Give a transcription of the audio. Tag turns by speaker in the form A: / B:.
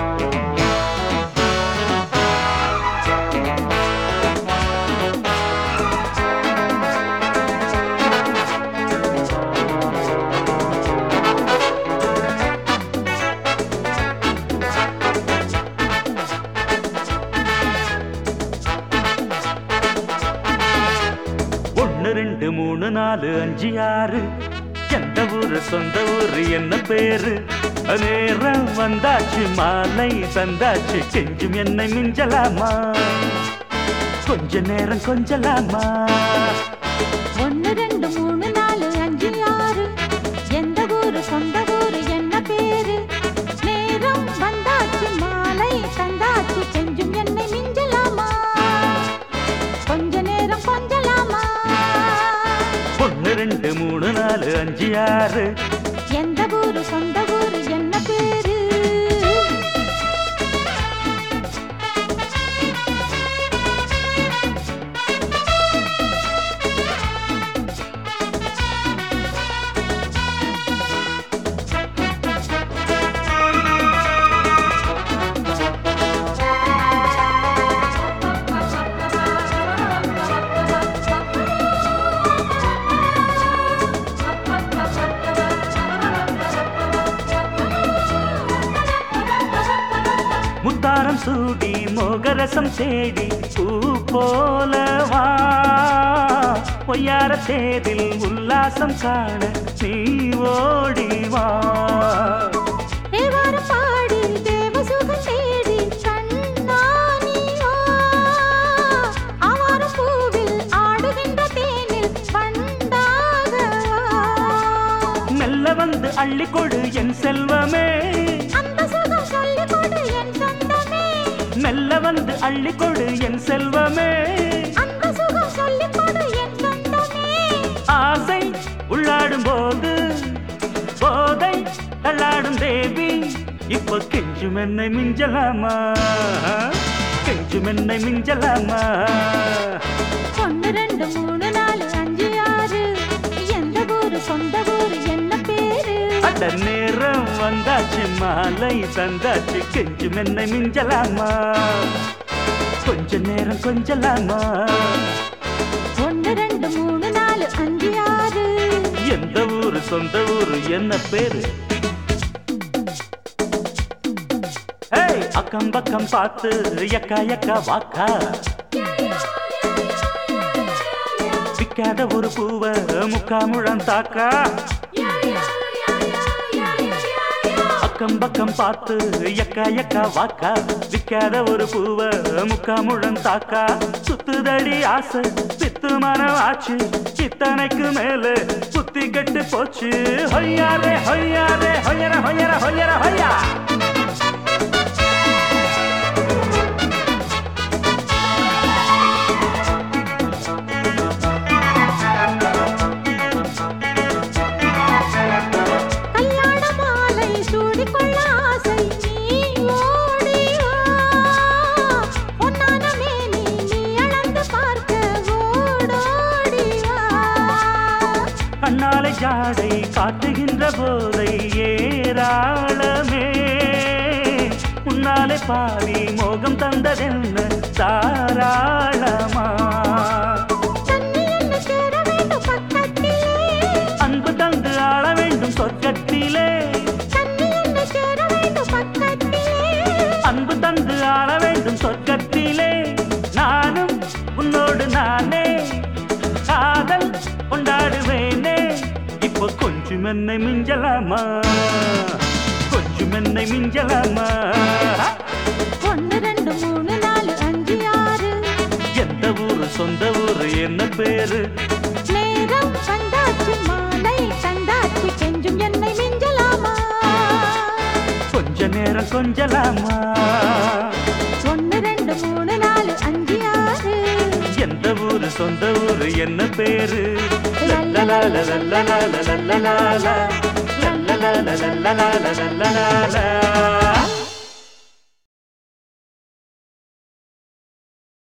A: ரெண்டு மூணு நாலு அஞ்சு ஆறு எந்த ஊரு சொந்த ஊரு என்ன பேரு நேரம் வந்தாச்சு மாலை தந்தாச்சு கெஞ்சும் என்னை மிஞ்சலாமா கொஞ்ச நேரம் கொஞ்சலாமா
B: ஒன்னு ரெண்டு மூணு நாலு அஞ்சு ஆறு எந்த ஊரு சொந்த ஊரு என்ன பேரு நேரம் வந்தாச்சு மாலை தந்தாச்சு கெஞ்சும் என்னை மிஞ்சலாமா கொஞ்ச நேரம் கொஞ்சலாமா
A: ஒன்னு ரெண்டு மூணு நாலு அஞ்சு ஆறு
B: எந்த ஊரு சொந்த ஊரு என்ன பேரு
A: முத்தாரம் சூடி மோகரசம் தேடி பூ போலவா பொய்யார தேதில் உல்லாசம் காண நீ ஓடிவா
B: தேவாரம் பாடி தேவசுகம் தேடி கண்ணானிவா ஆவாரம் பூவில் ஆடுகின்ற தேனில் பண்டாகவா
A: மெல்ல வந்து அள்ளிக்கொடு என் செல்வமே
B: அந்த சுகம் சொல்லிக் கொடு என் சொந்தமே
A: மெல்ல வந்து அள்ளிக்கொடு என் செல்வமே
B: அந்த சுகம் சொல்லிக் கொடு என் சொந்தமே
A: ஆசை உள்ளாடும் போது போதை தள்ளாடும் தேவி இப்போ கெஞ்சும் என்னை மிஞ்சலாமா கெஞ்சும் என்னை மிஞ்சலாமா
B: ஒன்னு ரெண்டு மூணு நாலு அஞ்சு ஆறு எந்த ஊரு சொந்த ஊரு என்ன பேரு
A: அட நேரம் வந்தாச்சு மாலை தந்தாச்சு கெஞ்சும் என்னை மிஞ்சலாமா கொஞ்ச நேரம் கொஞ்சலாமா
B: ஒன்னு ரெண்டு மூணு நாலு அஞ்சு ஆறு
A: எந்த ஊரு சொந்த ஊரு என்ன பேரு ஏய் அக்கம் பக்கம் பார்த்து எக்கா எக்கா வாக்கா விக்காத ஒரு பூவ முக்காமுழம் தாக்கா அக்கம் பக்கம் பார்த்து எக்கா எக்கா வாக்கா விக்காத ஒரு பூவ முக்காமுழம் தாக்கா சுத்துதடி ஆசை சித்து மனம் ஆச்சு இத்தனைக்கு மேல சுத்தி கட்டு போச்சு ஹொய்யாரே ஹொய்யாரே ஹொய்யர ஹொய்யர ஹொய்யர ஹொய்யா
B: கல்யாண மாலை சூடிக்கொள்ள ஆசை நீ ஓடி வா பொன்னான மேனி நீ அளந்து பார்க்க ஓடோடி வா
A: கண்ணாலை ஜாடை காட்டுகின்ற போதை ஏராளமே முன்னாலே பாதி மோகம் தந்ததென்ன தாராளமா
B: தண்ணி என்ன சேர வேண்டும் பக்கத்திலே
A: அன்பு தந்து ஆள வேண்டும் சொர்க்கத்திலே
B: தண்ணி என்ன சேர வேண்டும் பக்கத்திலே
A: அன்பு தந்து ஆள வேண்டும் சொர்க்கத்திலே நானும் உன்னோடு நானே காதல் கொண்டாடுவேனே இப்போ கொஞ்சம் என்னை மிஞ்சலாமா கொஞ்சம் என்னை மிஞ்சலாமா
B: ஒன்னு ரெண்டு மூணு நாலு அஞ்சு ஆறு
A: எந்த ஊரு சொந்த ஊரு என்ன பேரு
B: நேரம் வந்தாச்சு மாலை தந்தாச்சு கெஞ்சும் என்னை மிஞ்சலாமா
A: கொஞ்ச நேரம் கொஞ்சலாமா
B: ஒன்னு ரெண்டு மூணு நாலு அஞ்சு ஆறு
A: எந்த ஊரு சொந்த ஊரு என்ன பேரு லல்லலால லல்லலால லல்லலால லல்லலால லல்லலால லல்லலால